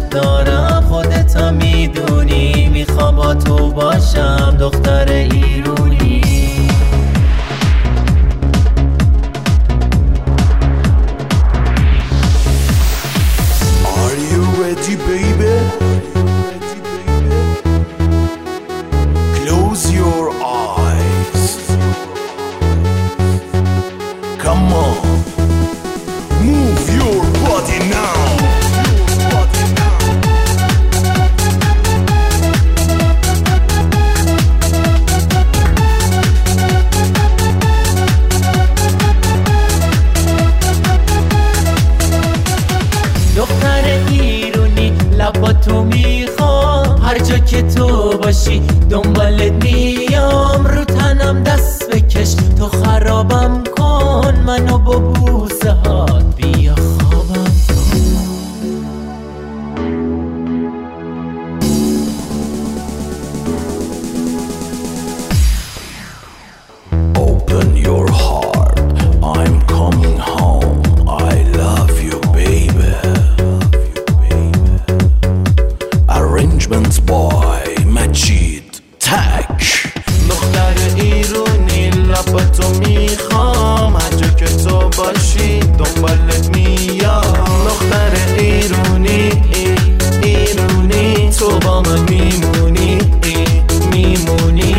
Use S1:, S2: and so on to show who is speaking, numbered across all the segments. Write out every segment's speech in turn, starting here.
S1: دارم، خودتا میدونی، میخوام با تو باشم دختر ایرونی.
S2: Are you ready, baby? Close your eyes. Come on, move your body now.
S1: دختر ایرونی لبا تو میخوام، هر جا که تو باشی دنبالت میام، رو تنم دست بکش تو خرابم کن، منو با بوسه هات بیا خوابم کن.
S2: Open your heart, I'm coming home. I love you, baby. Arrangements by Majid Tag.
S1: دختر ایرونی لبا تو میخوام، هر جا که تو باشی دنبالت میام. دختر ایرونی ایرونی تو با من میمونی میمونی.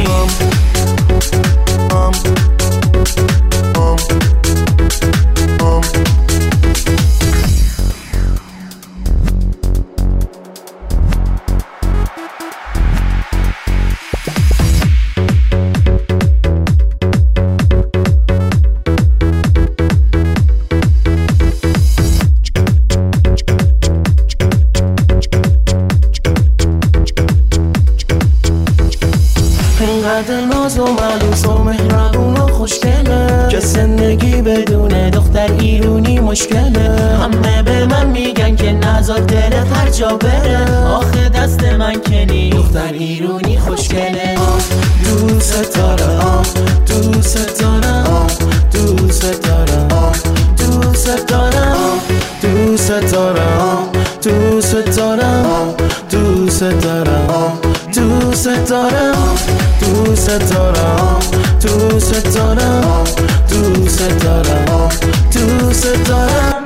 S1: اینقدر ناز و ملوس و مهربون و خوشگله که زندگی بدون دختر ایرونی مشکله. همه به من میگن که نذار دلت هر جا بره، آخه دست من کنی دختر ایرونی خوشگله. دوست دارم دوست دارم دوست دارم دوست دارم دوست دارم دوست دارم دوست دارم دوست دارم دوست دارم دوست دارم دوست دارم دوست دارم.